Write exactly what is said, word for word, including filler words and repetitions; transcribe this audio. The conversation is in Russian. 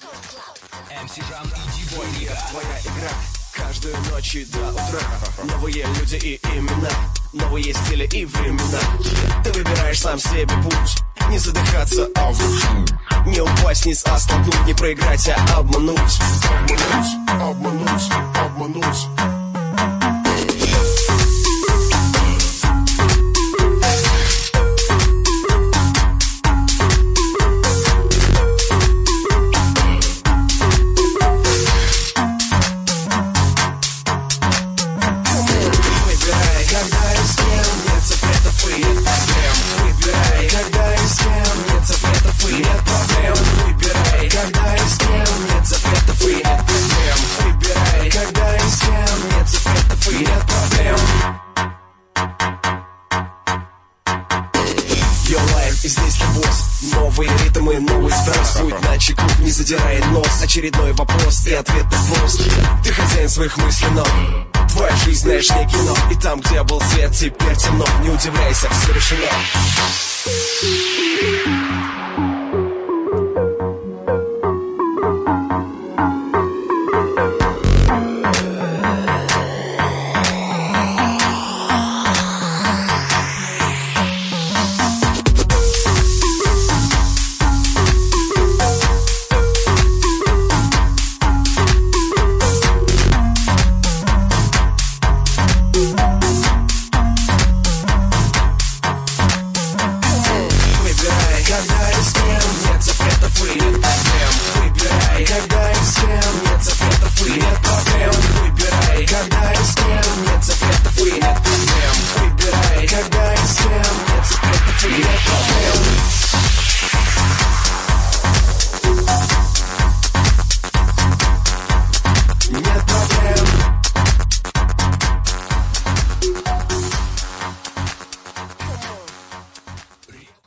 эм си Жан и Ди-бой Нига. Твоя игра каждую ночь и до утра. Новые люди и имена, новые стили и времена. Ты выбираешь сам себе путь, не задыхаться, а вдохнуть. Не упасть вниз, а столкнуть, не проиграть, а обмануть. Обмануть, обмануть, обмануть. И здесь ты босс, новые ритмы, новый спрос. Будь начеку, не задирай нос. Очередной вопрос и ответ прост. Ты хозяин своих мыслей, но твоя жизнь, знаешь, не кино. И там, где был свет, теперь темно. Не удивляйся, все решено.